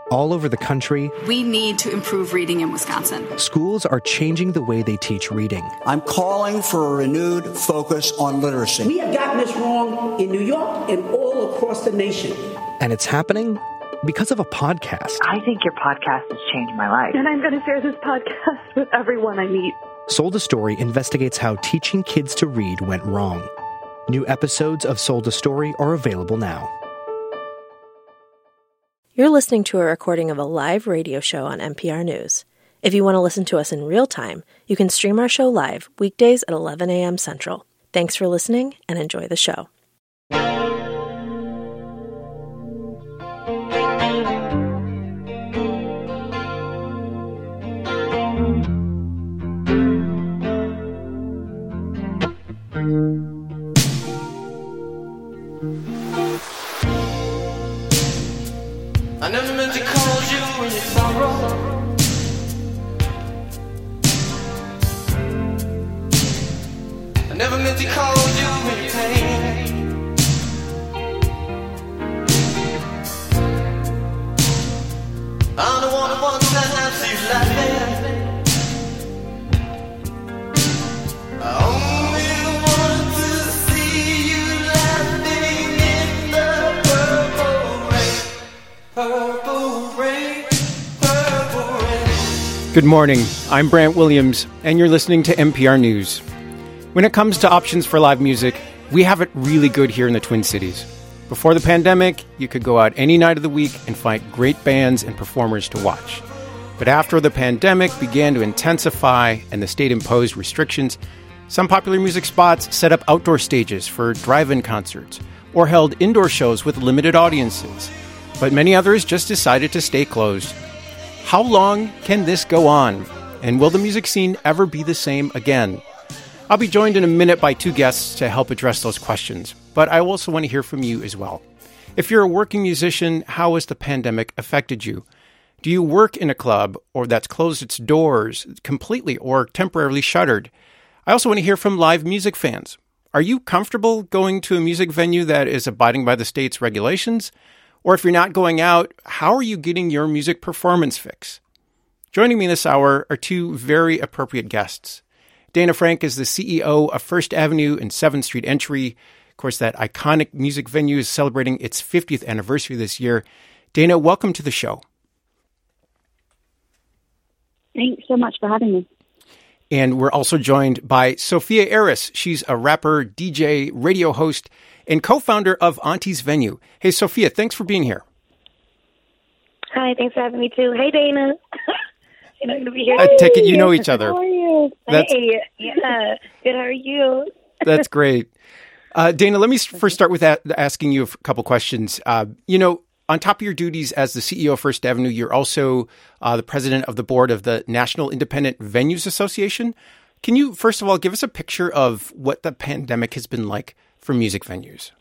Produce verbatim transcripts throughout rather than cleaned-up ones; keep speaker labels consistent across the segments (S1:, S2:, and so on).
S1: all over the country,
S2: we need to improve reading in Wisconsin.
S1: Schools are changing the way they teach reading.
S3: I'm calling for a renewed focus on literacy.
S4: We have gotten this wrong in New York and all across the nation.
S1: And it's happening because of a podcast.
S5: I think your podcast has changed my life.
S6: And I'm going to share this podcast with everyone I meet.
S1: Sold a Story investigates how teaching kids to read went wrong. New episodes of Sold a Story are available now.
S7: You're listening to a recording of a live radio show on N P R News. If you want to listen to us in real time, you can stream our show live weekdays at eleven a.m. Central. Thanks for listening and enjoy the show.
S8: I never meant to call you when you sorrow. I never meant to call you when you pain. I'm the one who wants that see you laughing. I only want to see you laughing in the purple rain. Purple rain, purple rain.
S9: Good morning. I'm Brant Williams, and you're listening to N P R News. When it comes to options for live music, we have it really good here in the Twin Cities. Before the pandemic, you could go out any night of the week and find great bands and performers to watch. But after the pandemic began to intensify and the state imposed restrictions, some popular music spots set up outdoor stages for drive-in concerts or held indoor shows with limited audiences. But many others just decided to stay closed. How long can this go on? And will the music scene ever be the same again? I'll be joined in a minute by two guests to help address those questions, but I also want to hear from you as well. If you're a working musician, how has the pandemic affected you? Do you work in a club or that's closed its doors completely or temporarily shuttered? I also want to hear from live music fans. Are you comfortable going to a music venue that is abiding by the state's regulations? Or if you're not going out, how are you getting your music performance fix? Joining me this hour are two very appropriate guests. Dana Frank is the C E O of First Avenue and seventh Street Entry. Of course, that iconic music venue is celebrating its fiftieth anniversary this year. Dana, welcome to the show.
S10: Thanks so much for having me.
S9: And we're also joined by Sophia Aris. She's a rapper, D J, radio host, and co-founder of Auntie's Venue. Hey, Sophia, thanks for being here.
S10: Hi, thanks for having me too. Hey, Dana. You're not going to be here.
S9: I take it you know each other.
S10: How are you?
S9: That's,
S10: hey, yeah. Good, how are you?
S9: That's great. Uh, Dana, let me first start with that, asking you a couple questions. Uh, you know, on top of your duties as the C E O of First Avenue, you're also uh, the president of the board of the National Independent Venues Association. Can you, first of all, give us a picture of what the pandemic has been like for music venues?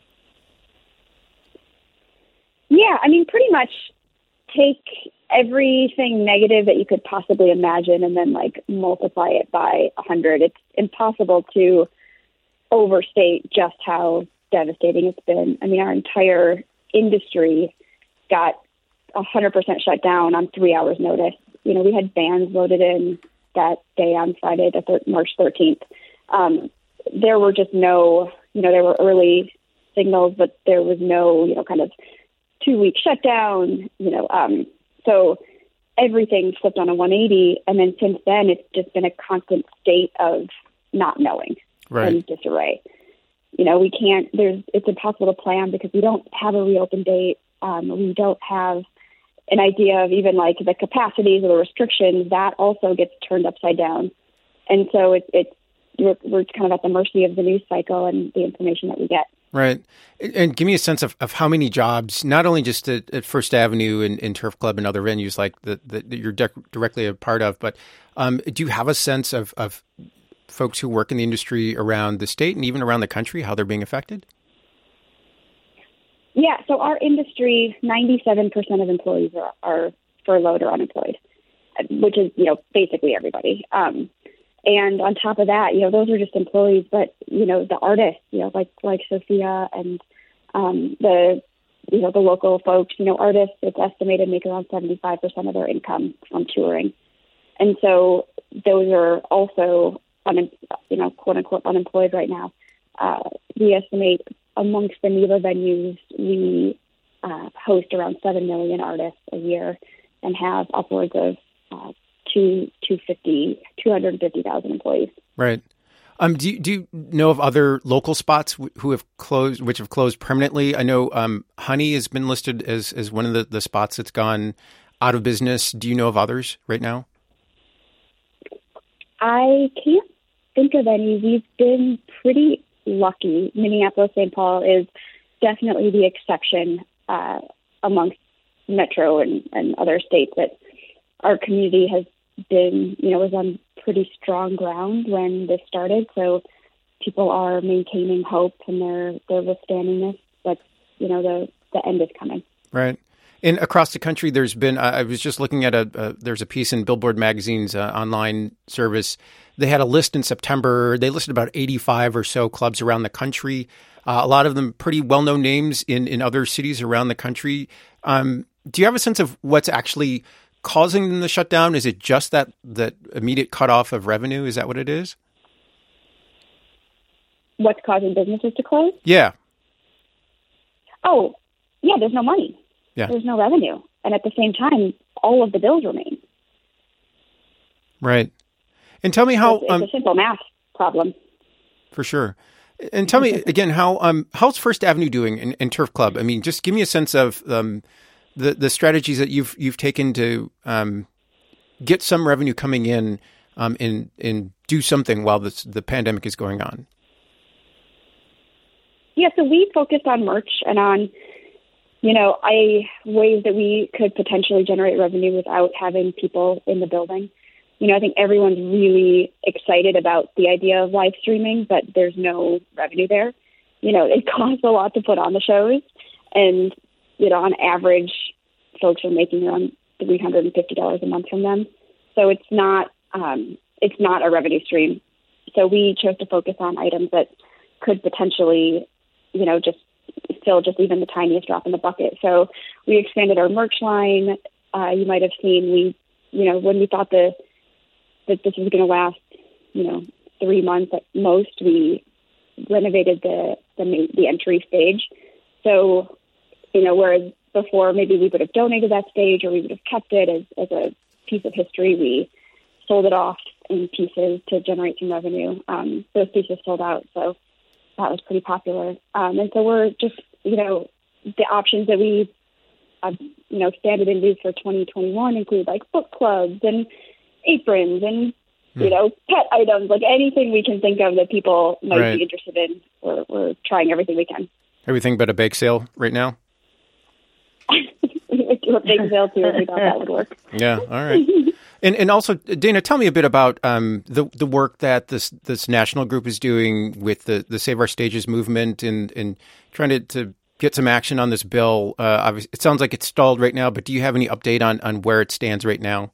S10: Yeah, I mean, pretty much take everything negative that you could possibly imagine and then like multiply it by a hundred. It's impossible to overstate just how devastating it's been. I mean, our entire industry got a hundred percent shut down on three hours notice. You know, we had bands loaded in that day on Friday, the thir- March thirteenth. Um, there were just no, you know, there were early signals, but there was no, you know, kind of two week shutdown, you know, um, so everything flipped on a one eighty. And then since then, it's just been a constant state of not knowing
S9: right.
S10: and disarray. You know, we can't, there's, it's impossible to plan because we don't have a reopen date. Um, we don't have an idea of even like the capacities or the restrictions. That also gets turned upside down. And so it's, it's, we're, we're kind of at the mercy of the news cycle and the information that we get.
S9: Right. And give me a sense of, of how many jobs, not only just at, at First Avenue and, and Turf Club and other venues like that, that you're de- directly a part of, but um, do you have a sense of, of folks who work in the industry around the state and even around the country, how they're being affected?
S10: Yeah, so our industry, ninety-seven percent of employees are, are furloughed or unemployed, which is, you know, basically everybody. Um, And on top of that, you know, those are just employees, but, you know, the artists, you know, like, like Sophia and um, the you know, the local folks, you know, artists, it's estimated make around seventy-five percent of their income from touring. And so those are also, un, you know, quote unquote unemployed right now. Uh, we estimate amongst the NIVA venues, we uh, host around seven million artists a year and have upwards of uh, two, two hundred fifty thousand employees.
S9: Right. Um, do you, do you know of other local spots who have closed, which have closed permanently? I know um, Honey has been listed as, as one of the, the spots that's gone out of business. Do you know of others right now?
S10: I can't think of any. We've been pretty lucky. Minneapolis, Saint Paul is definitely the exception uh, amongst Metro and, and other states that our community has been, you know, was on pretty strong ground when this started. So people are maintaining hope and they're they're withstanding this. But you know, the the end is coming.
S9: Right. And across the country, there's been, I was just looking at a, a there's a piece in Billboard Magazine's uh, online service. They had a list in September. They listed about eighty-five or so clubs around the country. Uh, a lot of them pretty well-known names in, in other cities around the country. Um, do you have a sense of what's actually causing them to shut down? Is it just that, that immediate cutoff of revenue? Is that what it is?
S10: What's causing businesses to close?
S9: Yeah.
S10: Oh, yeah, there's no money.
S9: Yeah.
S10: There's no revenue. And at the same time, all of the bills remain.
S9: Right. And tell me how...
S10: It's, it's
S9: um,
S10: a simple math problem.
S9: For sure. And tell me, again, how um, how's First Avenue doing in, in Turf Club? I mean, just give me a sense of um, the, the strategies that you've you've taken to um, get some revenue coming in um, and, and do something while this, the pandemic is going on.
S10: Yeah, so we focused on merch and on, you know, I ways that we could potentially generate revenue without having people in the building. You know, I think everyone's really excited about the idea of live streaming, but there's no revenue there. You know, it costs a lot to put on the shows. And, you know, on average, folks are making around three hundred fifty dollars a month from them. So it's not, um, it's not a revenue stream. So we chose to focus on items that could potentially, you know, just fill just even the tiniest drop in the bucket. So we expanded our merch line. Uh, you might have seen we, you know, when we thought the that this was going to last, you know, three months at most, we renovated the the, main, the entry stage. So, you know, whereas before maybe we would have donated that stage or we would have kept it as, as a piece of history, we sold it off in pieces to generate some revenue. Um, those pieces sold out, so that was pretty popular. Um, and so we're just, you know, the options that we, uh, you know, expanded into for twenty twenty-one include like book clubs and aprons and, you hmm. know, pet items, like anything we can think of that people might right. be interested in. We're, we're trying everything we can.
S9: Everything but a bake sale right now?
S10: We would do a bake sale too if we thought that would work.
S9: Yeah, all right. And and also, Dana, tell me a bit about um, the the work that this this national group is doing with the, the Save Our Stages movement and, and trying to, to get some action on this bill. Uh, obviously, it sounds like it's stalled right now, but do you have any update on, on where it stands right now?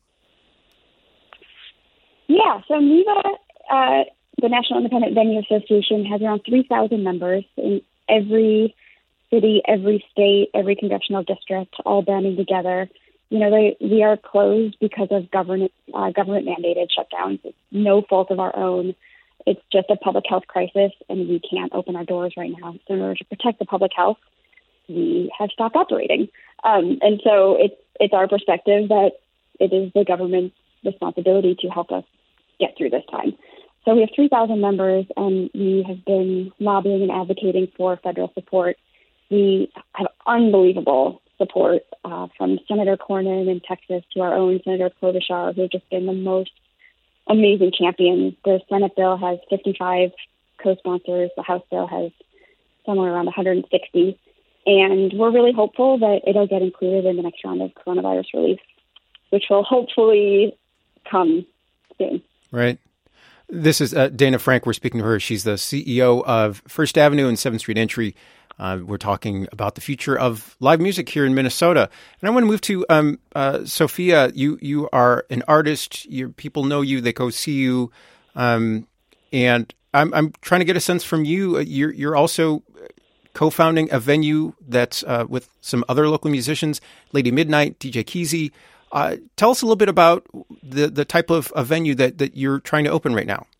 S10: Yeah, so NIVA, uh, the National Independent Venue Association, has around three thousand members in every city, every state, every congressional district, all banding together. You know, they, we are closed because of government uh, government mandated shutdowns. It's no fault of our own. It's just a public health crisis, and we can't open our doors right now. So in order to protect the public health, we have stopped operating. Um, and so it's it's our perspective that it is the government's responsibility to help us get through this time. So we have three thousand members, and we have been lobbying and advocating for federal support. We have unbelievable support uh, from Senator Cornyn in Texas to our own Senator Klobuchar, who have just been the most amazing champions. The Senate bill has fifty-five co-sponsors. The House bill has somewhere around one hundred sixty. And we're really hopeful that it'll get included in the next round of coronavirus relief, which will hopefully come soon.
S9: Right. This is uh, Dana Frank. We're speaking to her. She's the C E O of First Avenue and seventh Street Entry. Uh, we're talking about the future of live music here in Minnesota. And I want to move to um, uh, Sophia. You you are an artist. Your people know you. They go see you. Um, and I'm I'm trying to get a sense from you. You're you're also co-founding a venue that's uh, with some other local musicians, Lady Midnight, D J Keezy. Uh, tell us a little bit about the, the type of a venue that, that you're trying to open right now.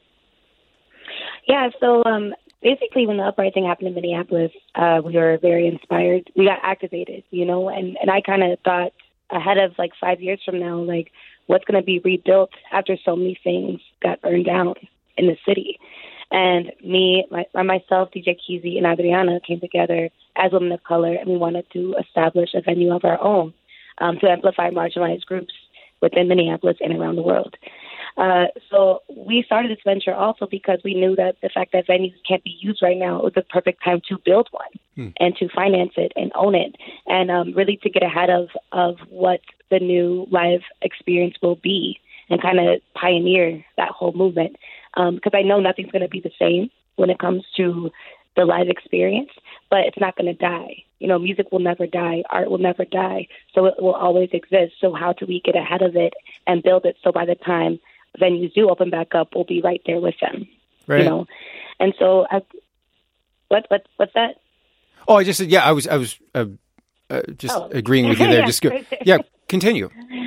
S11: Yeah, so um, basically when the uprising happened in Minneapolis, uh, we were very inspired. We got activated, you know, and, and I kind of thought ahead of like five years from now, like what's going to be rebuilt after so many things got burned down in the city. And me, my, myself, D J Keezy, and Adriana came together as women of color, and we wanted to establish a venue of our own um, to amplify marginalized groups within Minneapolis and around the world. Uh, so we started this venture also because we knew that the fact that venues can't be used right now was the perfect time to build one hmm. and to finance it and own it, and um, really to get ahead of, of what the new live experience will be and kind of pioneer that whole movement. Because um, I know nothing's going to be the same when it comes to the live experience, but it's not going to die. You know, music will never die. Art will never die. So it will always exist. So how do we get ahead of it and build it so by the time venues do open back up, we'll be right there with them?
S9: Right.
S11: You know, and so I, what what what's that?
S9: Oh, I just said yeah. I was I was uh, uh, just oh. agreeing with you there.
S11: yeah.
S9: Just go, yeah. Continue.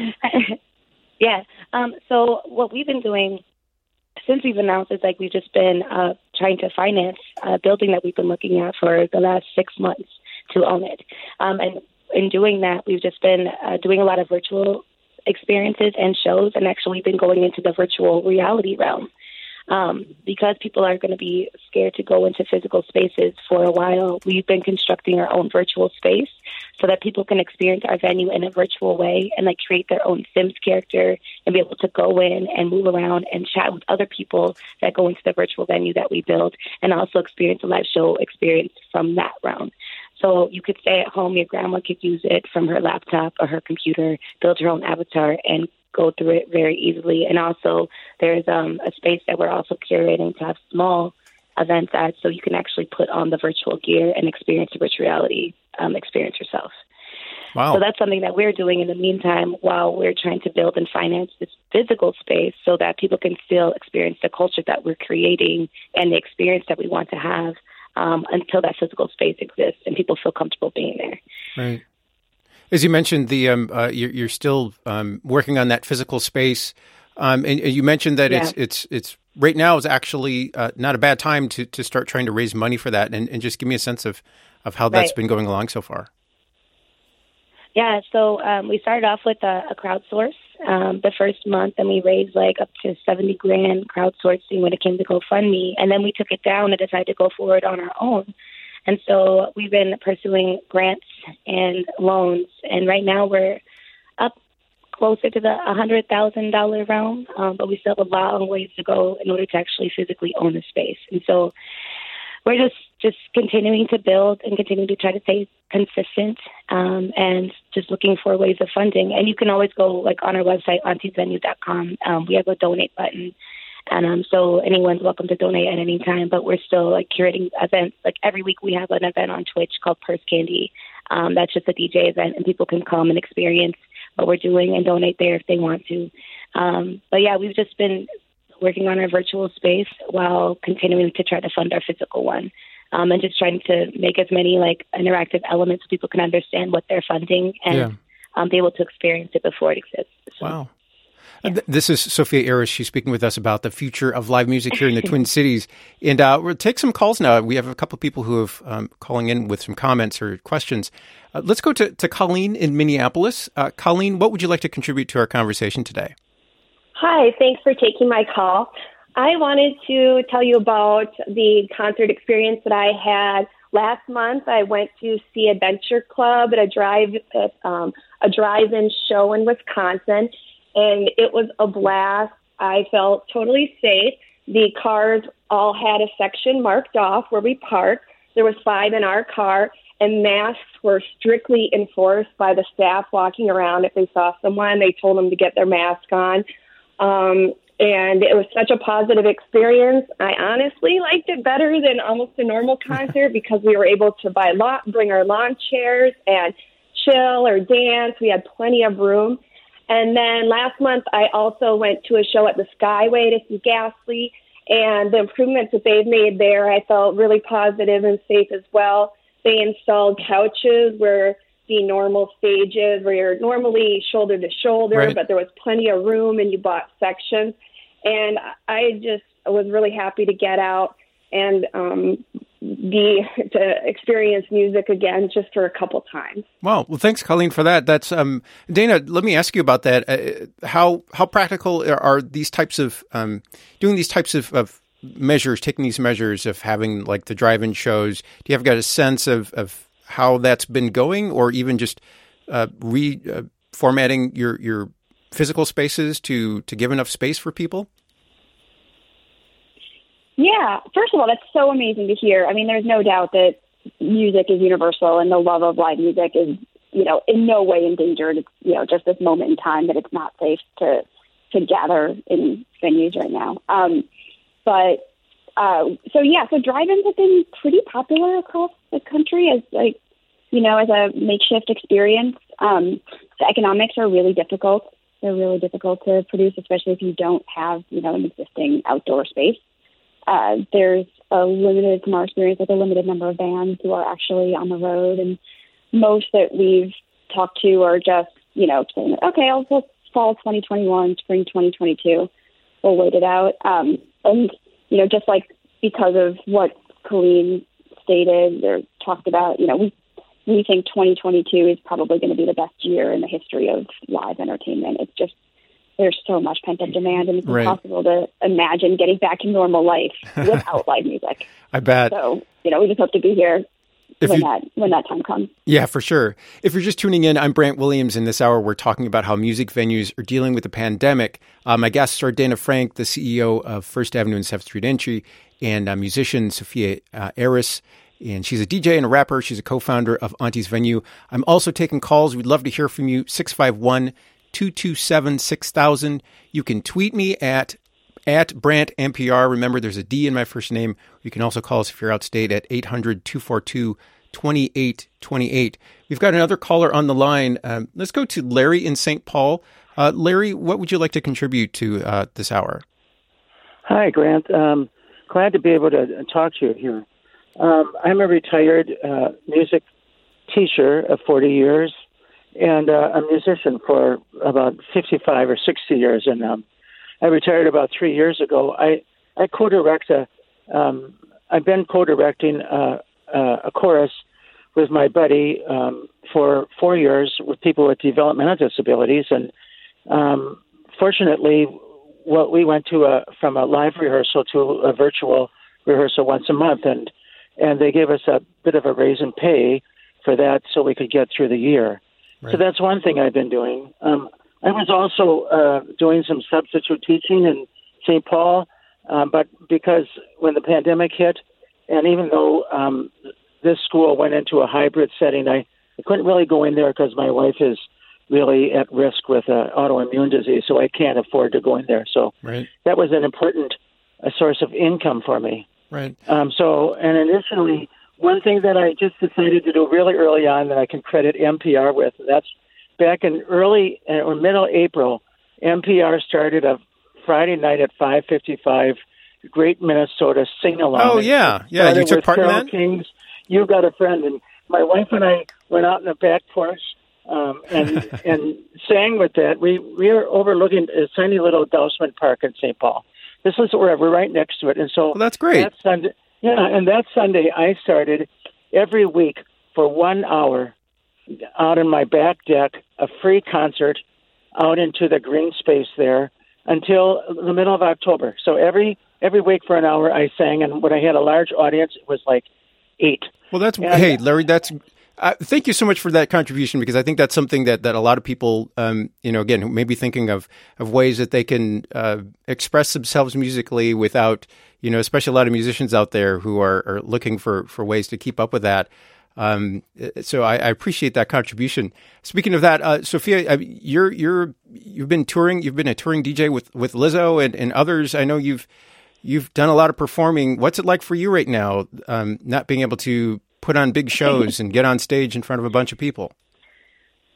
S11: yeah. Um. So what we've been doing since we've announced is like we've just been uh, trying to finance a building that we've been looking at for the last six months to own it. Um, and in doing that, we've just been uh, doing a lot of virtual experiences and shows, and actually been going into the virtual reality realm. Um, because people are going to be scared to go into physical spaces for a while, we've been constructing our own virtual space so that people can experience our venue in a virtual way and like create their own Sims character and be able to go in and move around and chat with other people that go into the virtual venue that we build, and also experience a live show experience from that realm. So you could stay at home, your grandma could use it from her laptop or her computer, build her own avatar, and go through it very easily. And also there's um, a space that we're also curating to have small events at, so you can actually put on the virtual gear and experience the virtual reality um, experience yourself.
S9: Wow.
S11: So that's something that we're doing in the meantime while we're trying to build and finance this physical space so that people can still experience the culture that we're creating and the experience that we want to have um, until that physical space exists and people feel comfortable being there.
S9: Right. As you mentioned, the um, uh, you're, you're still um, working on that physical space, um, and, and you mentioned that yeah. it's it's it's right now is actually uh, not a bad time to, to start trying to raise money for that, and, and just give me a sense of, of how that's right. been going along so far.
S11: Yeah, so um, we started off with a, a crowdsource um, the first month, and we raised like up to seventy grand crowdsourcing when it came to GoFundMe, and then we took it down and decided to go forward on our own. And so we've been pursuing grants and loans, and right now we're up closer to the one hundred thousand dollars realm, um, but we still have a long ways to go in order to actually physically own the space. And so we're just, just continuing to build and continuing to try to stay consistent um, and just looking for ways of funding. And you can always go like on our website, aunties venue dot com. Um, we have a donate button. And um, so anyone's welcome to donate at any time, but we're still like curating events. Like every week we have an event on Twitch called Purse Candy. Um, that's just a D J event, and people can come and experience what we're doing and donate there if they want to. Um, but yeah, we've just been working on our virtual space while continuing to try to fund our physical one. Um, and just trying to make as many like interactive elements so people can understand what they're funding and yeah. um, be able to experience it before it exists. So.
S9: Wow. Yeah. This is Sophia Ayres. She's speaking with us about the future of live music here in the Twin Cities. And uh, we'll take some calls now. We have a couple of people who have um, calling in with some comments or questions. Uh, let's go to, to Colleen in Minneapolis. Uh, Colleen, what would you like to contribute to our conversation today?
S12: Hi, thanks for taking my call. I wanted to tell you about the concert experience that I had last month. I went to see Adventure Club at a drive at um, a drive-in show in Wisconsin. And it was a blast. I felt totally safe. The cars all had a section marked off where we parked. There was five in our car, and masks were strictly enforced by the staff walking around. If they saw someone, they told them to get their mask on. Um, and it was such a positive experience. I honestly liked it better than almost a normal concert because we were able to buy lawn, bring our lawn chairs and chill or dance. We had plenty of room. And then last month, I also went to a show at the Skyway to see Ghastly, And the improvements that they've made there, I felt really positive and safe as well. They installed couches where the normal stage is, where you're normally shoulder to shoulder,
S9: right.
S12: but there was plenty of room and you bought sections. And I just was really happy to get out and um, be to experience music again just for a couple times.
S9: Wow. Well, thanks, Colleen, for that. That's um, Dana. Let me ask you about that. Uh, how how practical are these types of um, doing these types of, of measures, taking these measures of having like the drive-in shows? Do you have got a sense of, of how that's been going, or even just uh, reformatting uh, your your physical spaces to to give enough space for people?
S10: Yeah, first of all, that's so amazing to hear. I mean, there's no doubt that music is universal and the love of live music is, you know, in no way endangered. It's, you know, just this moment in time that it's not safe to to gather in venues right now. Um, but uh, so, yeah, so drive-ins have been pretty popular across the country as, like, you know, as a makeshift experience. Um, the economics are really difficult. They're really difficult to produce, especially if you don't have, you know, an existing outdoor space. Uh, there's a limited, from our experience, like a limited number of bands who are actually on the road, and most that we've talked to are just, you know, saying, okay, I'll go fall twenty twenty-one, spring twenty twenty-two. We'll wait it out. Um, and, you know, just like because of what Colleen stated or talked about, you know, we we think twenty twenty-two is probably going to be the best year in the history of live entertainment. It's just, there's so much pent-up demand, and it's
S9: right.
S10: impossible to imagine getting back to normal life without live music.
S9: I bet.
S10: So, you know, we just hope to be here
S9: if
S10: when
S9: you,
S10: that when that time comes.
S9: Yeah, for sure. If you're just tuning in, I'm Brant Williams. In this hour, we're talking about how music venues are dealing with the pandemic. Uh, my guests are Dana Frank, the C E O of First Avenue and seventh Street Entry, and uh, musician Sophia uh, Aris. And she's a D J and a rapper. She's a co-founder of Auntie's Venue. I'm also taking calls. We'd love to hear from you. six five one, two two seven, six thousand. You can tweet me at at Brant N P R. Remember, there's a D in my first name. You can also call us if you're outstate at eight hundred, two four two, two eight two eight. We've got another caller on the line. Um, let's go to Larry in Saint Paul. Uh, Larry, what would you like to contribute to uh, this hour?
S13: Hi, Grant. Um, glad to be able to talk to you here. Um, I'm a retired uh, music teacher of forty years. And uh, a musician for about fifty-five or sixty years. And um, I retired about three years ago. I, I co-direct a, um, I've been co-directing a, a chorus with my buddy um, for four years with people with developmental disabilities. And um, fortunately, what we went to a, from a live rehearsal to a virtual rehearsal once a month. And, and they gave us a bit of a raise in pay for that so we could get through the year. Right. So that's one thing I've been doing. Um, I was also uh, doing some substitute teaching in Saint Paul, um, but because when the pandemic hit, and even though um, this school went into a hybrid setting, I, I couldn't really go in there because my wife is really at risk with uh, autoimmune disease, so I can't afford to go in there. So
S9: right.
S13: that was an important a source of income for me.
S9: Right.
S13: Um, so, and additionally, one thing that I just decided to do really early on that I can credit N P R with, that's back in early or middle April, N P R started a Friday night at five fifty-five Great Minnesota Sing-Along.
S9: Oh, yeah. Yeah, you took part in that?
S13: King's You Got a Friend. And my wife and I went out in the back porch um, and and sang with that. We, we are overlooking a tiny little Dousman Park in Saint Paul. This is where we're right next to it. And so
S9: well, that's great.
S13: That Sunday, yeah, and that Sunday I started every week for one hour out in my back deck, a free concert out into the green space there until the middle of October. So every every week for an hour I sang, and when I had a large audience, it was like eight.
S9: Well, that's
S13: and,
S9: hey, Larry, that's uh, thank you so much for that contribution, because I think that's something that, that a lot of people, um, you know, again, who may be thinking of, of ways that they can uh, express themselves musically without, you know, especially a lot of musicians out there who are, are looking for, for ways to keep up with that. Um, so I, I appreciate that contribution. Speaking of that, uh, Sophia, I mean, you're you're you've been touring. You've been a touring D J with, with Lizzo and, and others. I know you've you've done a lot of performing. What's it like for you right now, um, not being able to put on big shows and get on stage in front of a bunch of people?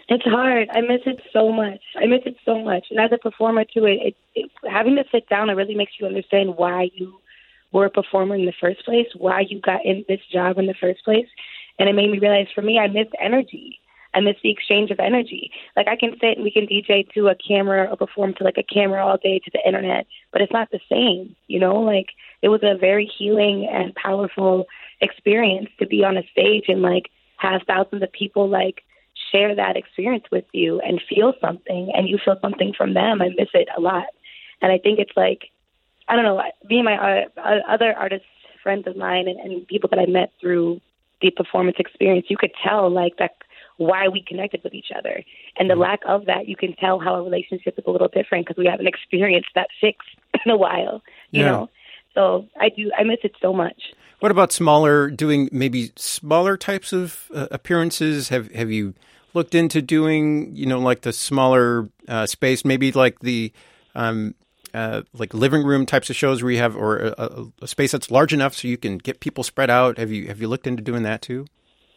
S11: It's hard. I miss it so much. I miss it so much. And as a performer, too, it, it, it having to sit down, it really makes you understand why you were a performer in the first place, why you got in this job in the first place. And it made me realize, for me, I missed energy. I miss the exchange of energy. Like, I can sit and we can D J to a camera or perform to, like, a camera all day to the internet, but it's not the same, you know? Like, it was a very healing and powerful experience to be on a stage and, like, have thousands of people, like, share that experience with you and feel something, and you feel something from them. I miss it a lot. And I think it's like, I don't know, me and my uh, other artists, friends of mine, and, and people that I met through the performance experience, you could tell, like, that why we connected with each other. And the lack of that, you can tell how a relationship is a little different because we haven't experienced that fix in a while, you
S9: yeah.
S11: know? So I do, I miss it so much.
S9: What about smaller, doing maybe smaller types of uh, appearances? Have have you looked into doing, you know, like the smaller uh, space, maybe like the um, uh, like living room types of shows where you have, or a, a space that's large enough so you can get people spread out? Have you have you looked into doing that too?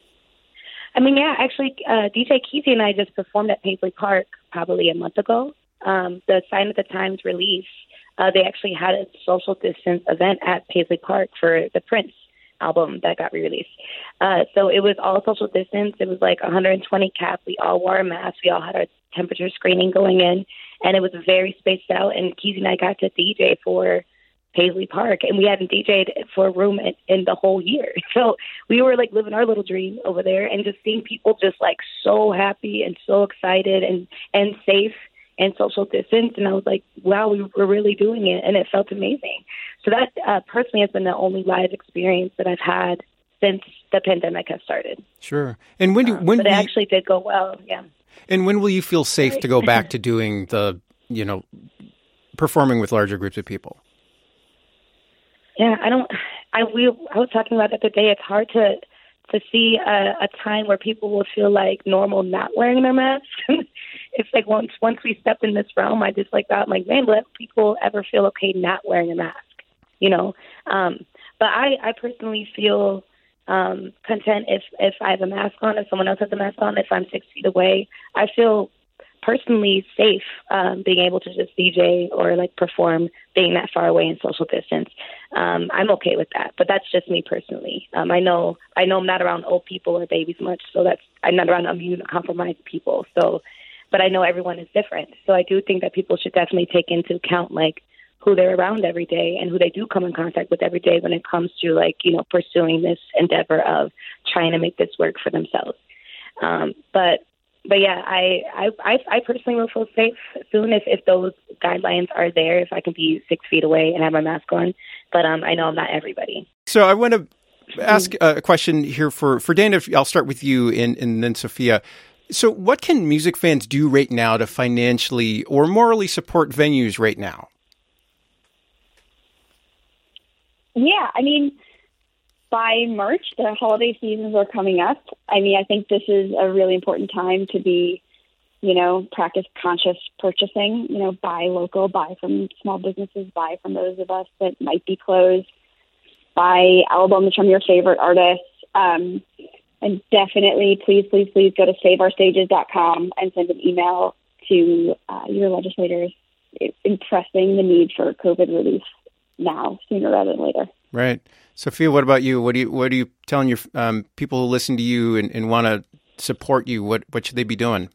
S11: I mean, yeah, actually, uh, D J Kesey and I just performed at Paisley Park probably a month ago. Um, the Sign of the Times release, uh, they actually had a social distance event at Paisley Park for the Prince album that got re-released. Uh, so it was all social distance. It was like one hundred twenty cap. We all wore a mask. We all had our temperature screening going in, and it was very spaced out. And Kesey and I got to D J for Paisley Park, and we hadn't D J'd for a room in, in the whole year. So we were like living our little dream over there, and just seeing people just like so happy and so excited and, and safe and social distance. And I was like, wow, we were really doing it, and it felt amazing. So that uh, personally has been the only live experience that I've had since the pandemic has started.
S9: Sure. And when do,
S11: um,
S9: when
S11: but it
S9: you,
S11: actually did go well, yeah.
S9: And when will you feel safe right. to go back to doing the, you know, performing with larger groups of people?
S11: Yeah, I don't. I we I was talking about that the other day. It's hard to to see a, a time where people will feel like normal not wearing their masks. It's like once once we step in this realm, I just like that. I'm like, man, let people ever feel okay not wearing a mask, you know? Um, but I, I personally feel um, content if if I have a mask on, if someone else has a mask on, if I'm six feet away. I feel personally safe um, being able to just D J or like perform being that far away in social distance. Um, I'm okay with that, but that's just me personally. Um, I know I know I'm not around old people or babies much, so that's I'm not around immunocompromised people. So, but I know everyone is different. So I do think that people should definitely take into account like who they're around every day and who they do come in contact with every day when it comes to like, you know, pursuing this endeavor of trying to make this work for themselves. Um, but But yeah, I, I I personally will feel safe soon if, if those guidelines are there, if I can be six feet away and have my mask on. But um, I know I'm not everybody.
S9: So I want to ask a question here for, for Dana. I'll start with you and, and then Sophia. So what can music fans do right now to financially or morally support venues right now?
S10: Yeah, I mean, by March, the holiday seasons are coming up. I mean, I think this is a really important time to be, you know, practice conscious purchasing, you know, buy local, buy from small businesses, buy from those of us that might be closed, buy albums from your favorite artists. Um, and definitely, please, please, please go to save our stages dot com and send an email to uh, your legislators impressing the need for COVID relief now, sooner rather than later.
S9: Right. Sophia, what about you? What do you what are you telling your um, people who listen to you and, and want to support you? What what should they be doing?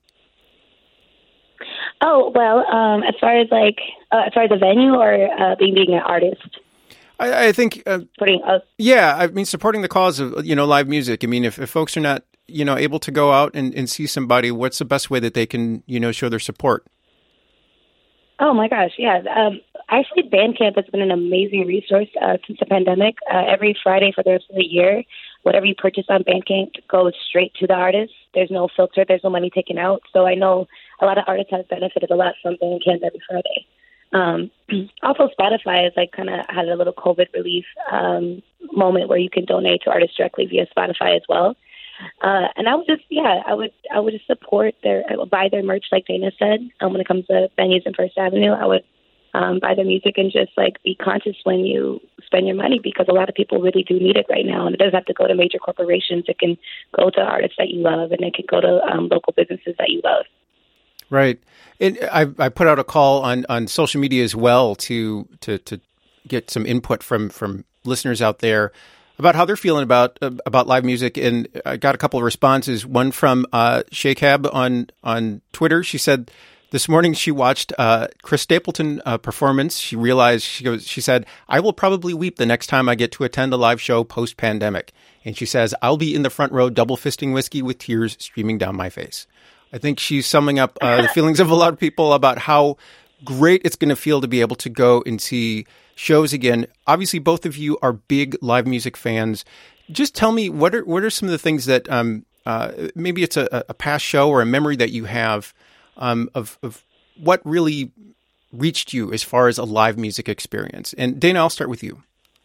S11: Oh well, um, as far as like uh, as far as a venue or uh, being being an artist.
S9: I, I think uh,
S11: supporting us.
S9: Yeah, I mean supporting the cause of you know live music. I mean, if, if folks are not you know able to go out and, and see somebody, what's the best way that they can you know show their support?
S11: Oh my gosh, yeah. Um, actually, Bandcamp has been an amazing resource uh, since the pandemic. Uh, every Friday for the rest of the year, whatever you purchase on Bandcamp goes straight to the artist. There's no filter. There's no money taken out. So I know a lot of artists have benefited a lot from Bandcamp every Friday. Um, also, Spotify has like kind of had a little COVID relief um, moment where you can donate to artists directly via Spotify as well. Uh, and I would just, yeah, I would, I would just support their, I would buy their merch, like Dana said. Um, when it comes to venues in First Avenue, I would um, by the music and just like be conscious when you spend your money, because a lot of people really do need it right now. And it doesn't have to go to major corporations. It can go to artists that you love, and it can go to um, local businesses that you love.
S9: Right. And I, I put out a call on, on social media as well to, to, to get some input from, from listeners out there about how they're feeling about uh, about live music, and I got a couple of responses. One from uh, Shakab on on Twitter. She said this morning she watched uh, Chris Stapleton uh, performance. She realized she goes. She said, "I will probably weep the next time I get to attend a live show post pandemic." And she says, "I'll be in the front row, double fisting whiskey with tears streaming down my face." I think she's summing up uh, the feelings of a lot of people about how great it's going to feel to be able to go and see shows again. Obviously, both of you are big live music fans. Just tell me, what are what are some of the things that um, uh, maybe it's a, a past show or a memory that you have um, of, of what really reached you as far as a live music experience? And Dana, I'll start with you.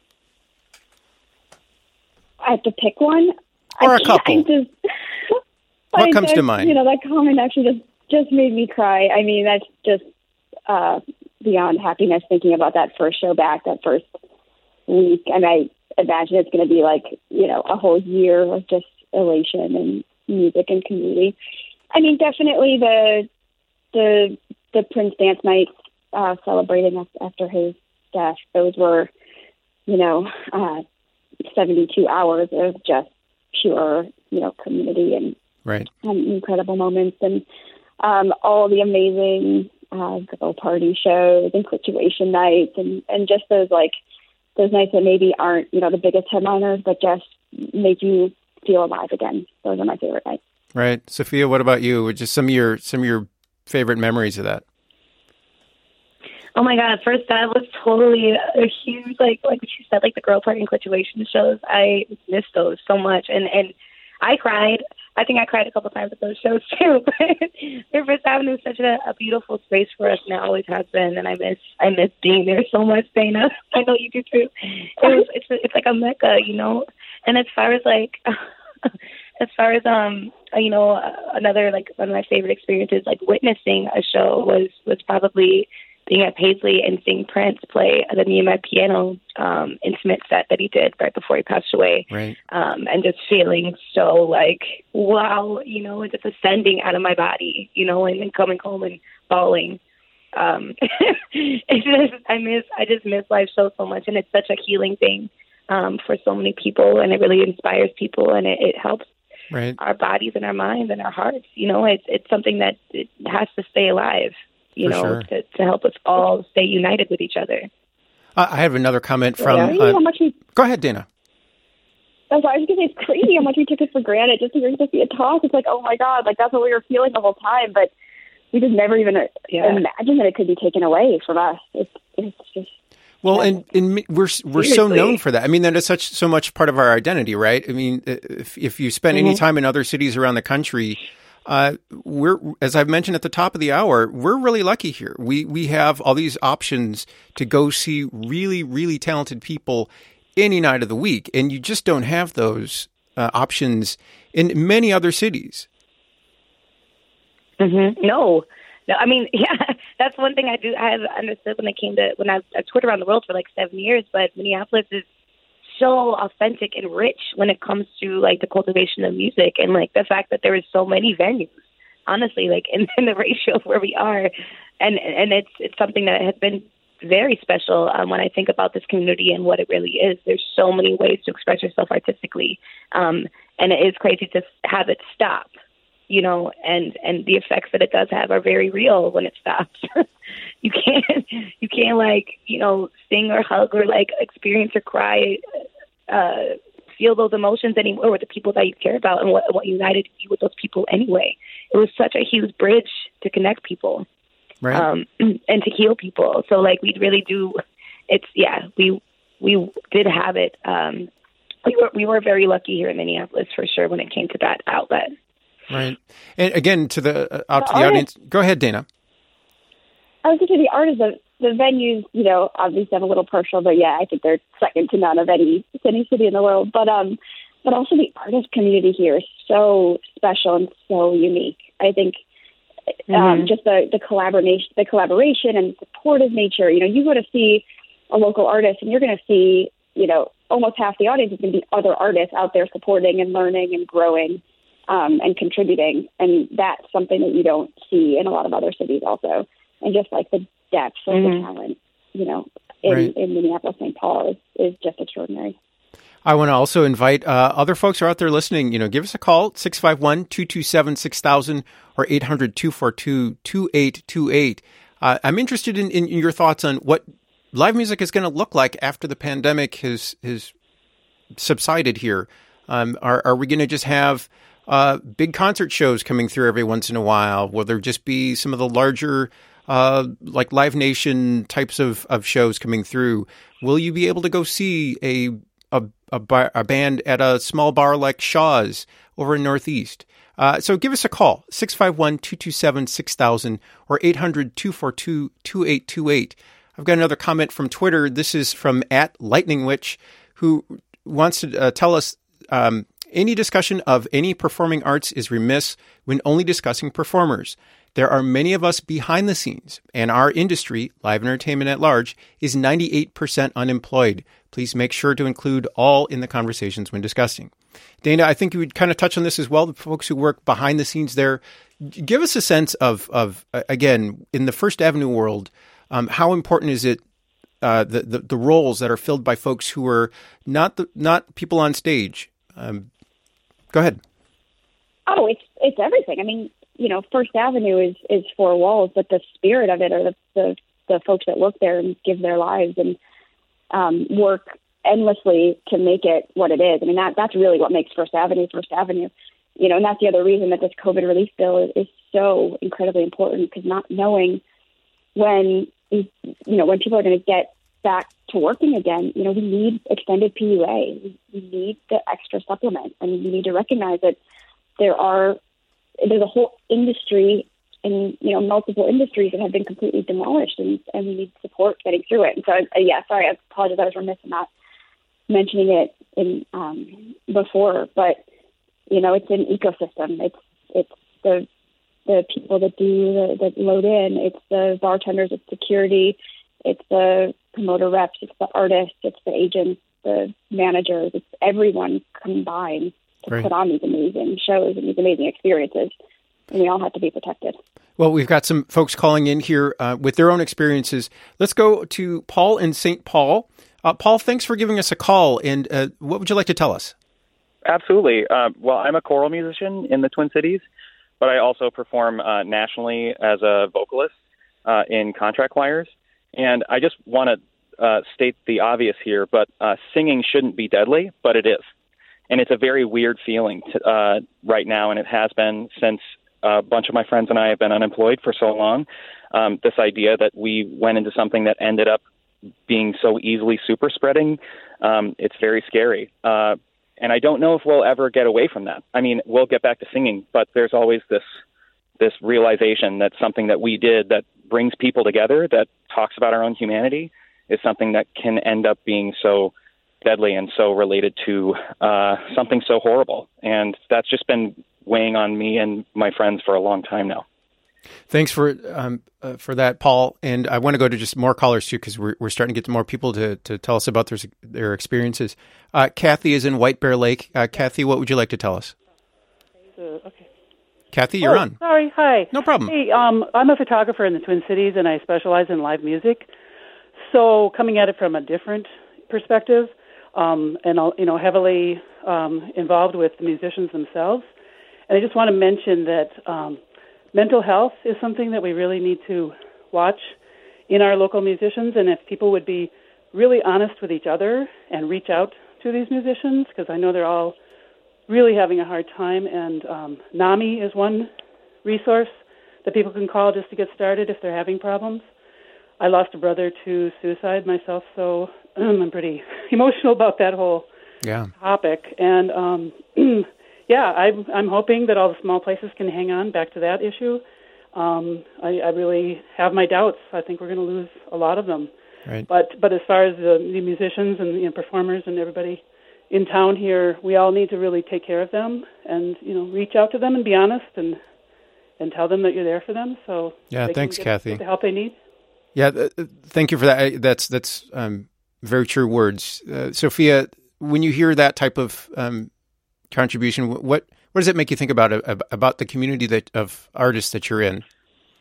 S10: I have to pick one?
S9: Or
S10: I
S9: a couple.
S10: Just,
S9: what
S10: I
S9: comes
S10: just,
S9: to mind?
S10: You know, that comment actually just, just made me cry. I mean, that's just... Uh, beyond happiness thinking about that first show back, that first week. And I imagine it's going to be like, you know, a whole year of just elation and music and community. I mean, definitely the the the Prince dance nights uh, celebrating after his death. Those were, you know, uh, seventy-two hours of just pure, you know, community and
S9: right.
S10: um, incredible moments, and um, all the amazing Uh, girl party shows and graduation nights, and, and just those like those nights that maybe aren't, you know, the biggest headliners, but just make you feel alive again. Those are my favorite nights. Right,
S9: Sophia. What about you? Just some of your some of your favorite memories of that?
S11: Oh my God! First, that was totally a huge, like like what you said, like the girl party and graduation shows. I miss those so much, and and I cried. I think I cried a couple times at those shows too. Fifth Avenue is such a, a beautiful space for us, and it always has been. And I miss, I miss being there so much, Dana. I know you do too. It was, it's, it's like a mecca, you know. And as far as like, as far as um, you know, uh, another like one of my favorite experiences, like witnessing a show was was probably being at Paisley and seeing Prince play the Me and My Piano um, intimate set that he did right before he passed away.
S9: Right.
S11: Um, and just feeling so like, wow, you know, and just ascending out of my body, you know, and then coming home and bawling. Um, it's just, I miss, I just miss live shows so much. And it's such a healing thing um, for so many people. And it really inspires people, and it, it helps
S9: right.
S11: our bodies and our minds and our hearts. You know, it's, it's something that it has to stay alive. You
S9: For
S11: know,
S9: sure.
S11: to, to help us all stay united with each other.
S9: Uh, I have another comment from.
S10: Yeah.
S9: Uh,
S10: how much we,
S9: go ahead, Dana.
S10: that's why I was going to say it's crazy how much we took it for granted just to hear Sophia talk. It's like, oh my God, like that's what we were feeling the whole time, but we just never even yeah. imagined that it could be taken away from us. It's, it's just.
S9: Well, and, and we're we're
S11: Seriously.
S9: so known for that. I mean, that is such so much part of our identity, right? I mean, if if you spend
S11: Mm-hmm.
S9: any time in other cities around the country. Uh, we're, as I've mentioned at the top of the hour, we're really lucky here. We we have all these options to go see really, really talented people any night of the week, and you just don't have those uh, options in many other cities.
S11: Mm-hmm. No, no. I mean, yeah, that's one thing I do. I have understood when it came to when I, I toured around the world for like seven years, but Minneapolis is so authentic and rich when it comes to like the cultivation of music, and like the fact that there is so many venues, honestly, like in, in the ratio of where we are. And, and it's, it's something that has been very special um, when I think about this community and what it really is. There's so many ways to express yourself artistically. Um, and it is crazy to have it stop, you know, and, and the effects that it does have are very real when it stops. You can't, you can't like, you know, sing or hug or like experience or cry, uh, feel those emotions anymore with the people that you care about and what, what united you with those people anyway. It was such a huge bridge to connect people,
S9: right.
S11: um, and to heal people. So like, we really do, it's, yeah, we, we did have it. Um, we were, we were very lucky here in Minneapolis for sure when it came to that outlet.
S9: Right. And again, to the, uh, out
S10: The
S9: to the
S10: artist-
S9: audience, go ahead, Dana.
S10: I was going to say the artists, the, the venues, you know, obviously I'm a little partial, but yeah, I think they're second to none of any any city in the world. But um, but also the artist community here is so special and so unique. I think um,
S6: Mm-hmm.
S10: just the, the collaboration, the collaboration and supportive nature. You know, you go to see a local artist and you're going to see, you know, almost half the audience is going to be other artists out there supporting and learning and growing um, and contributing. And that's something that you don't see in a lot of other cities also. And just like the depth of
S6: Mm-hmm.
S10: the talent, you know, in,
S9: Right.
S10: in Minneapolis, Saint Paul is, is just extraordinary.
S9: I want to also invite uh, other folks who are out there listening, you know, give us a call, six five one, two two seven, six thousand or eight hundred, two four two, two eight two eight. Uh, I'm interested in, in your thoughts on what live music is going to look like after the pandemic has, has subsided here. Um, are, are we going to just have uh, big concert shows coming through every once in a while? Will there just be some of the larger uh, like Live Nation types of, of shows coming through? Will you be able to go see a a, a, bar, a band at a small bar like Shaw's over in Northeast? Uh, so give us a call, six five one, two two seven, six thousand or eight hundred, two four two, two eight two eight. I've got another comment from Twitter. This is from at Lightning Witch, who wants to uh, tell us um, any discussion of any performing arts is remiss when only discussing performers. There are many of us behind the scenes, and our industry, live entertainment at large, is ninety-eight percent unemployed. Please make sure to include all in the conversations when discussing. Dana, I think you would kind of touch on this as well, the folks who work behind the scenes there. Give us a sense of, of again, in the First Avenue world, um, how important is it, uh, the, the the roles that are filled by folks who are not the, not people on stage? Um, go ahead.
S10: Oh, it's it's everything. I mean, you know, First Avenue is, is four walls, but the spirit of it are the, the, the folks that work there and give their lives and um, work endlessly to make it what it is. I mean, that that's really what makes First Avenue First Avenue. You know, and that's the other reason that this COVID relief bill is, is so incredibly important, because not knowing when, you know, when people are going to get back to working again, you know, we need extended P U A. We, we need the extra supplement, and we need to recognize that there are there's a whole industry and, you know, multiple industries that have been completely demolished, and, and we need support getting through it. And so, uh, yeah, sorry, I apologize. I was remiss in not mentioning it in um, before, but, you know, it's an ecosystem. It's it's the the people that do the, that load in. It's the bartenders. It's security. It's the promoter reps. It's the artists. It's the agents. The managers. It's everyone combined to
S9: Right.
S10: put on these amazing shows and these amazing experiences. And we all have to be protected.
S9: Well, we've got some folks calling in here uh, with their own experiences. Let's go to Paul in Saint Paul. Uh, Paul, thanks for giving us a call. And uh, what would you like to tell us?
S14: Absolutely. Uh, well, I'm a choral musician in the Twin Cities, but I also perform uh, nationally as a vocalist uh, in contract choirs. And I just want to uh, state the obvious here, but uh, singing shouldn't be deadly, but it is. And it's a very weird feeling to, uh, right now, and it has been since a bunch of my friends and I have been unemployed for so long. Um, this idea that we went into something that ended up being so easily super spreading, um, it's very scary. Uh, and I don't know if we'll ever get away from that. I mean, we'll get back to singing, but there's always this this realization that something that we did that brings people together, that talks about our own humanity, is something that can end up being so deadly and so related to uh, something so horrible. And that's just been weighing on me and my friends for a long time now.
S9: Thanks for um, uh, for that, Paul. And I want to go to just more callers, too, because we're, we're starting to get more people to, to tell us about their, their experiences. Uh, Kathy is in White Bear Lake. Uh, Kathy, what would you like to tell us?
S15: Uh, okay.
S9: Kathy, you're
S15: oh,
S9: on.
S15: Sorry, hi.
S9: No problem.
S15: Hey, um, I'm a photographer in the Twin Cities, and I specialize in live music. So coming at it from a different perspective, um, and you know, heavily um, involved with the musicians themselves. And I just want to mention that um, mental health is something that we really need to watch in our local musicians, and if people would be really honest with each other and reach out to these musicians, because I know they're all really having a hard time, and um, NAMI is one resource that people can call just to get started if they're having problems. I lost a brother to suicide myself, so um, I'm pretty emotional about that whole
S9: yeah.
S15: topic. And um, yeah, I'm, I'm hoping that all the small places can hang on back to that issue. Um, I, I really have my doubts. I think we're going to lose a lot of them.
S9: Right.
S15: But but as far as the, the musicians and the you know, performers and everybody in town here, we all need to really take care of them and you know reach out to them and be honest and and tell them that you're there for them. So
S9: yeah,
S15: they
S9: thanks,
S15: can get
S9: Kathy.
S15: the help they need.
S9: Yeah, th- thank you for that. I, that's that's um, very true words, uh, Sophia. When you hear that type of um, contribution, what what does it make you think about uh, about the community that of artists that you're in?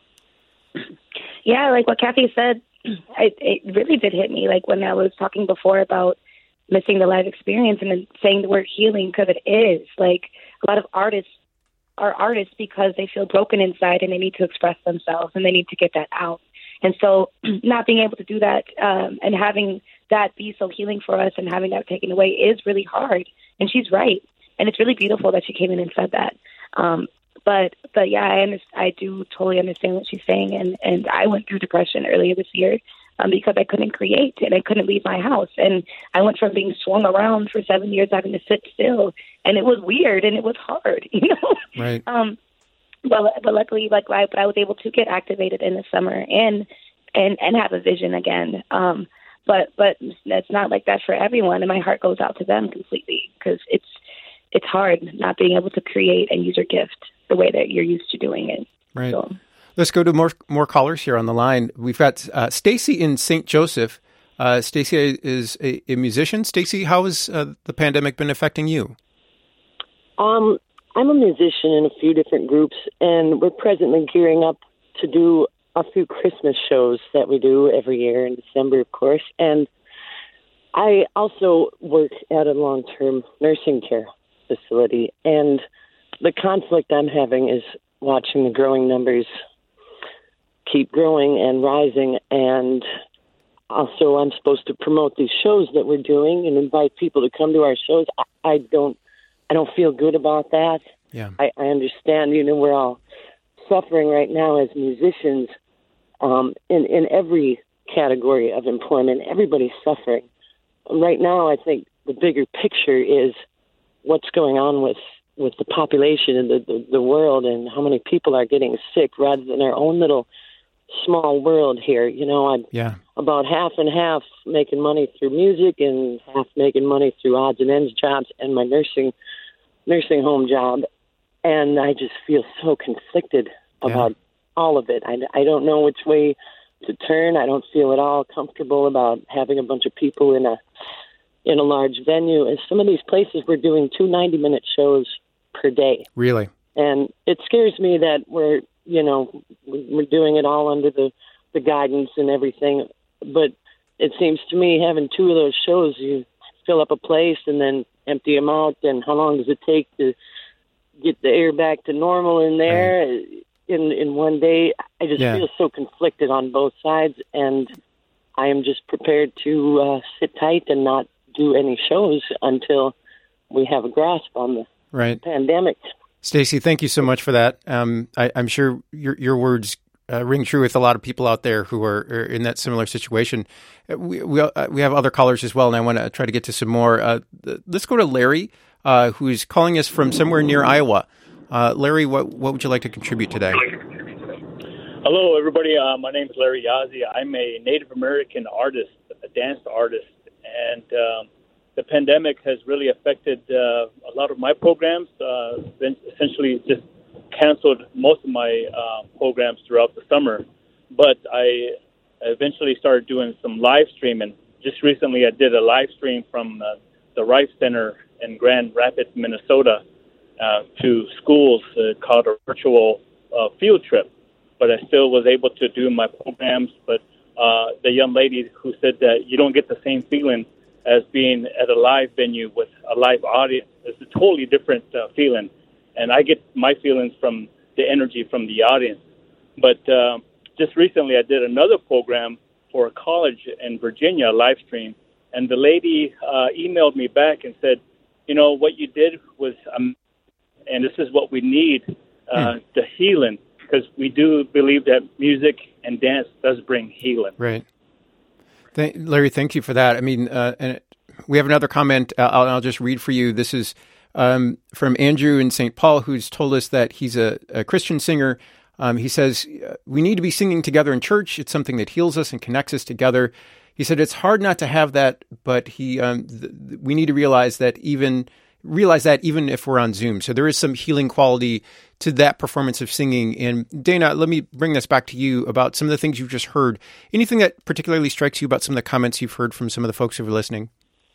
S11: Yeah, like what Kathy said, it, it really did hit me. Like when I was talking before about missing the live experience and then saying the word healing, because it is. Like a lot of artists are artists because they feel broken inside and they need to express themselves and they need to get that out. And so not being able to do that um, and having that be so healing for us and having that taken away is really hard. And she's right. And it's really beautiful that she came in and said that. Um, but, but yeah, I understand, I do totally understand what she's saying. And, and I went through depression earlier this year um, because I couldn't create and I couldn't leave my house. And I went from being swung around for seven years having to sit still. And it was weird and it was hard, you know?
S9: Right.
S11: Um, Well, but luckily, like I, I was able to get activated in the summer and and and have a vision again. Um, but but it's not like that for everyone, and my heart goes out to them completely because it's it's hard not being able to create and use your gift the way that you're used to doing it.
S9: Right.
S11: So.
S9: Let's go to more more callers here on the line. We've got uh, Stacy in Saint Joseph. Uh, Stacy is a, a musician. Stacy, how has uh, the pandemic been affecting you?
S16: Um. I'm a musician in a few different groups, and we're presently gearing up to do a few Christmas shows that we do every year in December, of course. And I also work at a long-term nursing care facility, and the conflict I'm having is watching the growing numbers keep growing and rising, and also I'm supposed to promote these shows that we're doing and invite people to come to our shows. I, I don't I don't feel good about that.
S9: Yeah.
S16: I, I understand, you know, we're all suffering right now as musicians um, in, in every category of employment. Everybody's suffering. Right now, I think the bigger picture is what's going on with, with the population and the, the, the world and how many people are getting sick rather than our own little small world here. You know, I'm
S9: yeah.
S16: about half and half making money through music and half making money through odds and ends jobs and my nursing nursing home job. And I just feel so conflicted about yeah. all of it. I, I don't know which way to turn. I don't feel at all comfortable about having a bunch of people in a in a large venue. And some of these places we're doing two ninety-minute shows per day.
S9: Really?
S16: And it scares me that we're, you know, we're doing it all under the, the guidance and everything. But it seems to me having two of those shows, you fill up a place and then empty them out. And how long does it take to get the air back to normal in there right. in in one day? I just yeah. feel so conflicted on both sides, and I am just prepared to uh, sit tight and not do any shows until we have a grasp on the
S9: right.
S16: pandemic.
S9: Stacy, thank you so much for that. Um, I, I'm sure your your words uh, ring true with a lot of people out there who are, are in that similar situation. We we, uh, we have other callers as well, and I want to try to get to some more. Uh, let's go to Larry, uh, who's calling us from somewhere near Iowa. Uh, Larry, what what would you like to contribute today?
S17: Hello, everybody. Uh, my name is Larry Yazzie. I'm a Native American artist, a dance artist, and um, the pandemic has really affected uh, a lot of my programs. Uh, essentially, just canceled most of my uh, programs throughout the summer. But I eventually started doing some live streaming. Just recently, I did a live stream from uh, the Rife Center in Grand Rapids, Minnesota, uh, to schools uh, called a virtual uh, field trip. But I still was able to do my programs. But uh, the young lady who said that you don't get the same feeling as being at a live venue with a live audience, it's a totally different uh, feeling. And I get my feelings from the energy from the audience. But uh, just recently I did another program for a college in Virginia, a live stream. And the lady uh, emailed me back and said, you know, what you did was, um, and this is what we need, uh, hmm. the healing. Because we do believe that music and dance does bring healing.
S9: Right. Th- Larry, thank you for that. I mean, uh, and we have another comment. Uh, I'll, I'll just read for you. This is um, from Andrew in Saint Paul, who's told us that he's a, a Christian singer. Um, he says, we need to be singing together in church. It's something that heals us and connects us together. He said it's hard not to have that, but he um, th- we need to realize that even realize that even if we're on Zoom. So there is some healing quality to that performance of singing. And Dana, let me bring this back to you about some of the things you've just heard. Anything that particularly strikes you about some of the comments you've heard from some of the folks who are listening?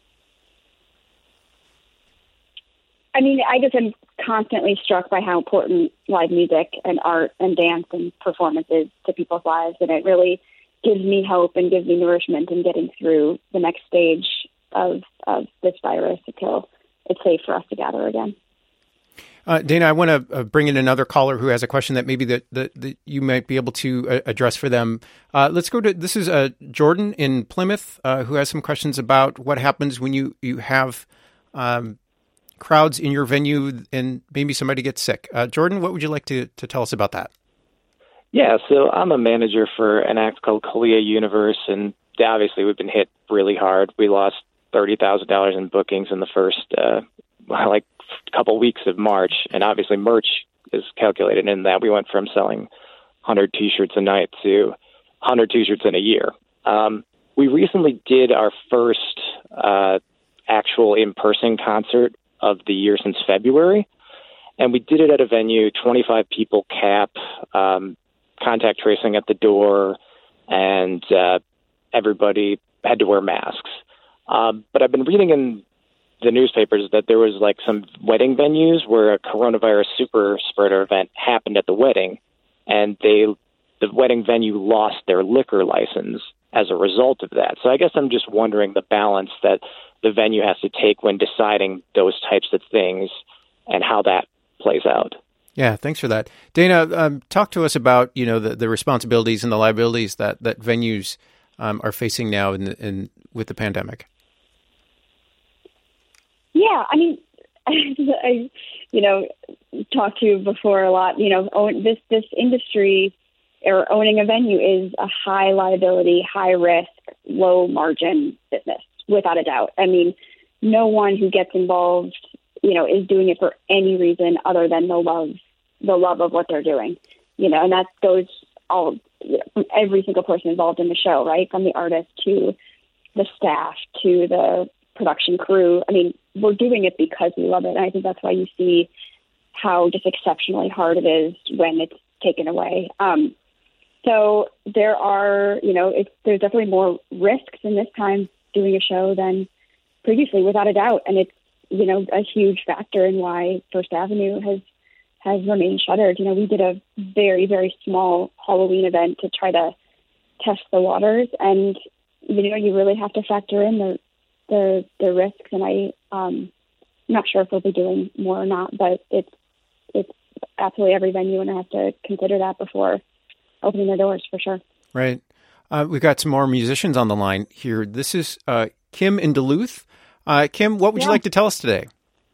S10: I mean, I just am constantly struck by how important live music and art and dance and performance is to people's lives. And it really gives me hope and gives me nourishment in getting through the next stage of, of this virus until it's safe for us to gather again.
S9: Uh, Dana, I want to uh, bring in another caller who has a question that maybe that, that, that you might be able to uh, address for them. Uh, let's go to, this is uh, Jordan in Plymouth, uh, who has some questions about what happens when you, you have um, crowds in your venue and maybe somebody gets sick. Uh, Jordan, what would you like to, to tell us about that?
S18: Yeah, so I'm a manager for an act called Kalia Universe, and obviously we've been hit really hard. We lost thirty thousand dollars in bookings in the first, uh, like, couple weeks of March, and obviously merch is calculated in that. We went from selling one hundred T-shirts a night to one hundred T-shirts in a year. Um, we recently did our first uh, actual in-person concert of the year since February, and we did it at a venue, twenty-five people cap, um, contact tracing at the door, and uh, everybody had to wear masks. Uh, but I've been reading in the newspapers that there was like some wedding venues where a coronavirus super spreader event happened at the wedding, and they the wedding venue lost their liquor license as a result of that. So I guess I'm just wondering the balance that the venue has to take when deciding those types of things and how that plays out.
S9: Yeah, thanks for that. Dana, um, talk to us about, you know, the, the responsibilities and the liabilities that, that venues um, are facing now in, in with the pandemic.
S10: Yeah, I mean, I, you know, talked to you before a lot, you know, own, this, this industry or owning a venue is a high liability, high risk, low margin business, without a doubt. I mean, no one who gets involved, you know, is doing it for any reason other than the love, the love of what they're doing, you know, and that goes all, you know, from every single person involved in the show, right? From the artist to the staff to the production crew. I mean, we're doing it because we love it. And I think that's why you see how just exceptionally hard it is when it's taken away. Um, so there are, you know, it's, there's definitely more risks in this time doing a show than previously, without a doubt. And it's, you know, a huge factor in why First Avenue has, has remained shuttered. You know, we did a very, very small Halloween event to try to test the waters. And, you know, you really have to factor in the, the, the risks. And I, um, I'm not sure if we'll be doing more or not, but it's, it's absolutely every venue and I have to consider that before opening their doors for sure.
S9: Right. Uh, we've got some more musicians on the line here. This is uh, Kim in Duluth. Uh, Kim, what would yeah. you like to tell us today?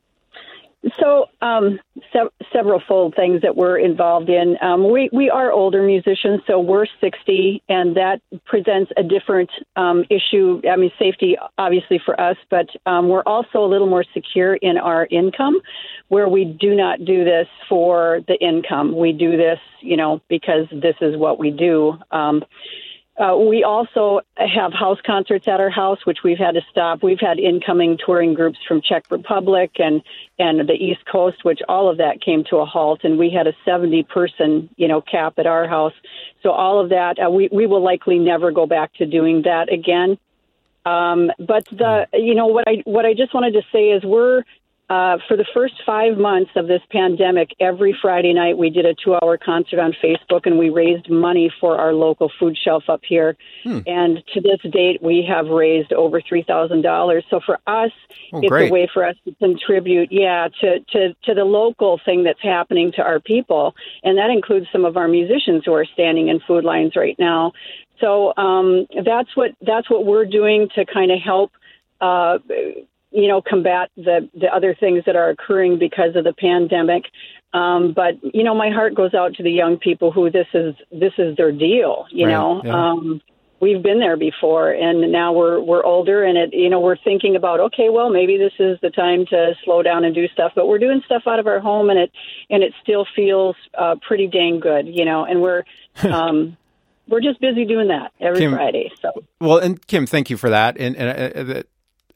S19: So um, se- several fold things that we're involved in. Um, we, we are older musicians, so we're sixty, and that presents a different um, issue. I mean, safety, obviously, for us, but um, we're also a little more secure in our income, where we do not do this for the income. We do this, you know, because this is what we do. Um Uh, we also have house concerts at our house, which we've had to stop. We've had incoming touring groups from Czech Republic and, and the East Coast, which all of that came to a halt. And we had a seventy person, you know, cap at our house. So all of that, uh, we, we will likely never go back to doing that again. Um, but the, you know, what I, what I just wanted to say is we're, Uh, for the first five months of this pandemic, every Friday night we did a two-hour concert on Facebook, and we raised money for our local food shelf up here. Hmm. And to this date, we have raised over three thousand dollars. So for us, oh, it's great. A way for us to contribute, yeah, to, to, to the local thing that's happening to our people. And that includes some of our musicians who are standing in food lines right now. So um, that's what that's what we're doing to kind of help uh you know, combat the, the other things that are occurring because of the pandemic. Um, but, you know, my heart goes out to the young people who this is this is their deal, you right, know. Yeah. Um, we've been there before, and now we're we're older, and, it you know, we're thinking about, okay, well, maybe this is the time to slow down and do stuff. But we're doing stuff out of our home, and it and it still feels uh, pretty dang good, you know, and we're um, we're just busy doing that every
S9: Kim,
S19: Friday. So
S9: Well, and Kim, thank you for that. And, and uh,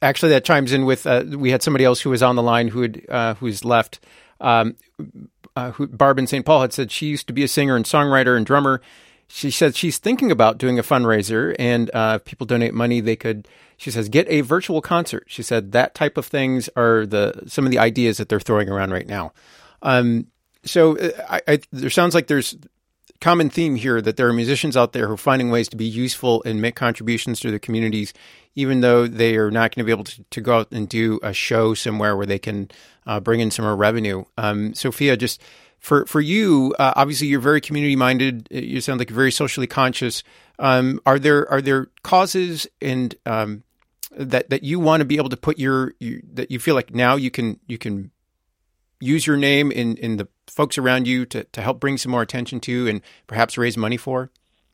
S9: actually, that chimes in with uh, we had somebody else who was on the line who had uh, who's left. Um, uh, who, Barb in Saint Paul had said she used to be a singer and songwriter and drummer. She said she's thinking about doing a fundraiser, and uh, if people donate money, they could. She says get a virtual concert. She said that type of things are the some of the ideas that they're throwing around right now. Um, so I, I, there sounds like there's common theme here that there are musicians out there who are finding ways to be useful and make contributions to their communities, even though they are not going to be able to, to go out and do a show somewhere where they can uh, bring in some more revenue. Um, Sophia, just for, for you, uh, obviously you're very community minded. You sound like you're very socially conscious. Um, are there, are there causes and, um, that, that you want to be able to put your, you, that you feel like now you can, you can use your name in, in the folks around you to, to help bring some more attention to and perhaps raise money for?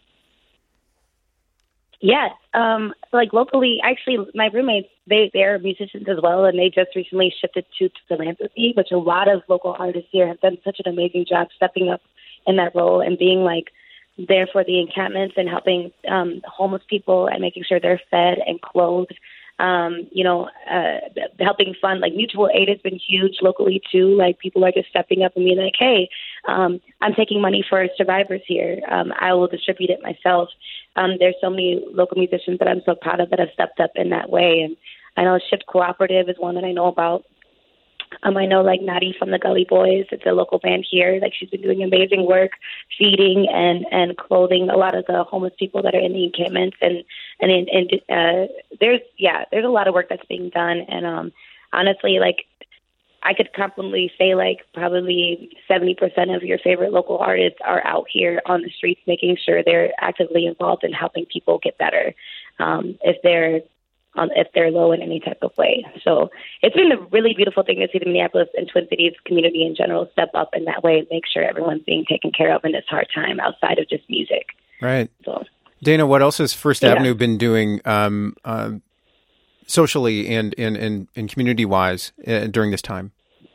S11: Yes. Um, like locally, actually, my roommates, they, they're musicians as well, and they just recently shifted to, to philanthropy, which a lot of local artists here have done such an amazing job stepping up in that role and being like there for the encampments and helping um, homeless people and making sure they're fed and clothed. Um, you know, uh, helping fund, like mutual aid has been huge locally too. Like people are just stepping up and being like, hey, um, I'm taking money for survivors here. Um, I will distribute it myself. Um, there's so many local musicians that I'm so proud of that have stepped up in that way. And I know Shift Cooperative is one that I know about. Um, I know like Nadi from the Gully Boys. It's a local band here. Like she's been doing amazing work, feeding and, and clothing a lot of the homeless people that are in the encampments. And and and, and uh, there's yeah, there's a lot of work that's being done. And um, honestly, like I could confidently say like probably seventy percent of your favorite local artists are out here on the streets, making sure they're actively involved in helping people get better. Um, if they're Um, if they're low in any type of way. So it's been a really beautiful thing to see the Minneapolis and Twin Cities community in general step up in that way and make sure everyone's being taken care of in this hard time outside of just music.
S9: Right.
S11: So,
S9: Dana, what else has First
S11: yeah.
S9: Avenue been doing um, uh, socially and, and, and, and community-wise uh, during this time?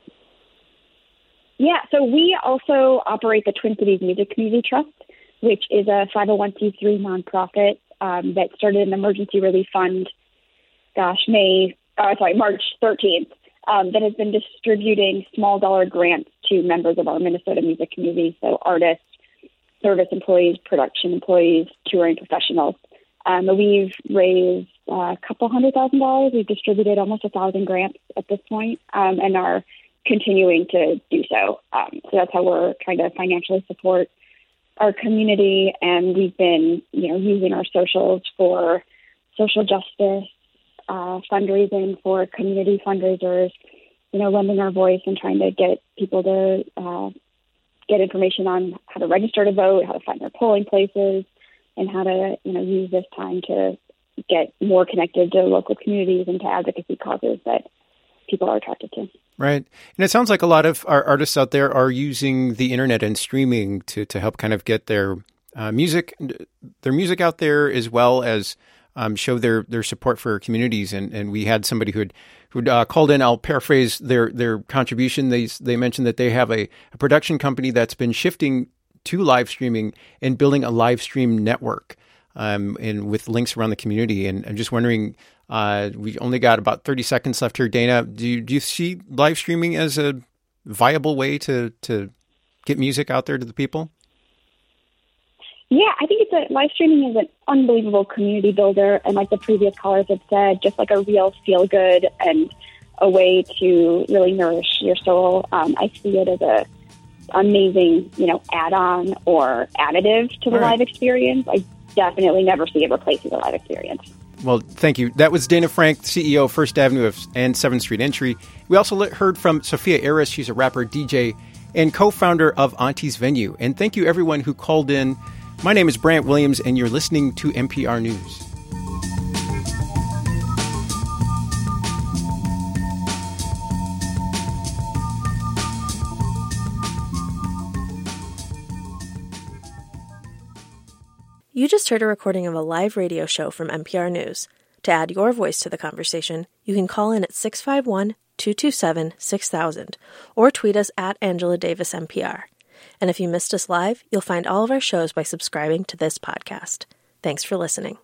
S10: Yeah, so we also operate the Twin Cities Music Community Trust, which is a five oh one c three nonprofit um, that started an emergency relief fund gosh, May, uh, sorry, March thirteenth, um, that has been distributing small dollar grants to members of our Minnesota music community, so artists, service employees, production employees, touring professionals. Um, we've raised uh, a couple hundred thousand dollars. We've distributed almost a thousand grants at this point, um, and are continuing to do so. Um, so that's how we're trying to financially support our community, and we've been, you know, using our socials for social justice, Uh, fundraising for community fundraisers, you know, lending our voice and trying to get people to uh, get information on how to register to vote, how to find their polling places, and how to, you know, use this time to get more connected to local communities and to advocacy causes that people are attracted to.
S9: Right. And it sounds like a lot of our artists out there are using the internet and streaming to, to help kind of get their uh, music, their music out there, as well as Um, show their, their support for communities. And, and we had somebody who'd, who'd uh, called in. I'll paraphrase their, their contribution. They, they mentioned that they have a, a production company that's been shifting to live streaming and building a live stream network, um, and with links around the community. And I'm just wondering, uh, we only got about thirty seconds left here. Dana, do you, do you see live streaming as a viable way to, to get music out there to the people?
S10: Yeah, I think it's a live streaming is an unbelievable community builder, and like the previous callers have said, just like a real feel good and a way to really nourish your soul. Um, I see it as a amazing, you know, add-on or additive to the
S9: right.
S10: live experience. I definitely never see it replacing the live experience.
S9: Well, thank you. That was Dana Frank, C E O of First Avenue of, and seventh Street Entry. We also heard from Sophia Aris. She's a rapper, D J, and co-founder of Auntie's Venue. And thank you, everyone who called in. My name is Brant Williams, and you're listening to N P R News.
S7: You just heard a recording of a live radio show from N P R News. To add your voice to the conversation, you can call in at six five one, two two seven, six thousand or tweet us at Angela Davis N P R. And if you missed us live, you'll find all of our shows by subscribing to this podcast. Thanks for listening.